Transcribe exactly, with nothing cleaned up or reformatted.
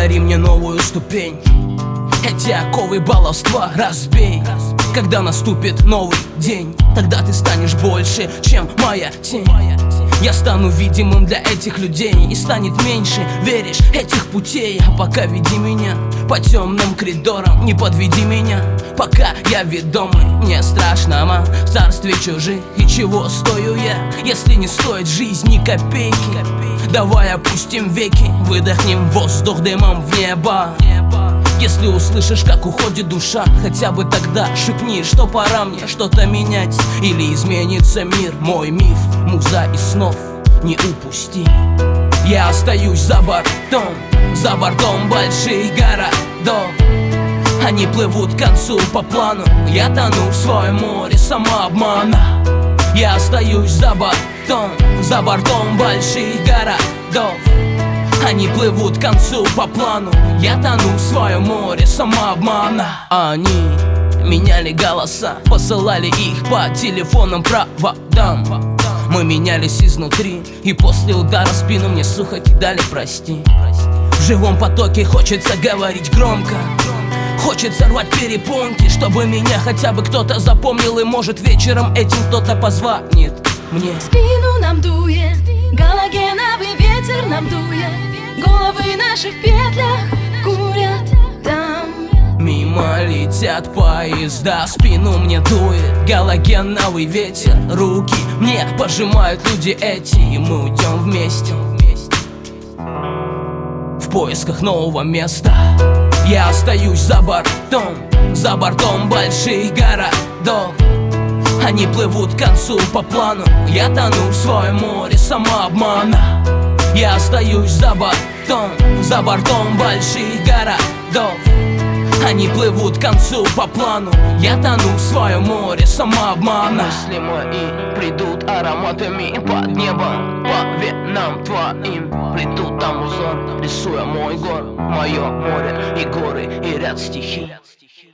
Подари мне новую ступень, эти оковы баловства разбей. Когда наступит новый день, тогда ты станешь больше, чем моя тень. Я стану видимым для этих людей, и станет меньше, веришь, этих путей. А пока веди меня по темным коридорам, не подведи меня, пока я ведомый. Мне страшно, мам, в царстве чужих. И чего стою я, если не стоит жизнь ни копейки? Давай опустим веки, выдохнем воздух дымом в небо. Если услышишь, как уходит душа, хотя бы тогда шепни, что пора мне что-то менять. Или изменится мир, мой миф, муза из снов, не упусти. Я остаюсь за бортом, за бортом больших городов. Они плывут к концу по плану, я тону в своем море самообмана. Я остаюсь за бортом, за бортом больших городов. Они плывут к концу по плану, я тону в своем море самообмана. Они меняли голоса, посылали их по телефонным проводам. Мы менялись изнутри, и после удара в спину мне сухо кидали прости. В живом потоке хочется говорить громко, хочется рвать перепонки, чтобы меня хотя бы кто-то запомнил. И может вечером этим кто-то позвонит мне. В спину нам дует, галогеновый ветер нам дует. Головы наши в петлях курят там. Мимо летят поезда, спину мне дует галогеновый ветер. Руки мне пожимают люди эти, и мы уйдем вместе в поисках нового места. Я остаюсь за бортом, за бортом больших городов. Они плывут к концу по плану, я тону в своем море самообмана. Я остаюсь за бортом, за бортом больших городов. Они плывут к концу по плану, я тону в своем море самообмана. Мысли мои придут ароматами под небом, по венам твоим плетут там узор, рисуя мой город, мое море и горы и ряд стихий.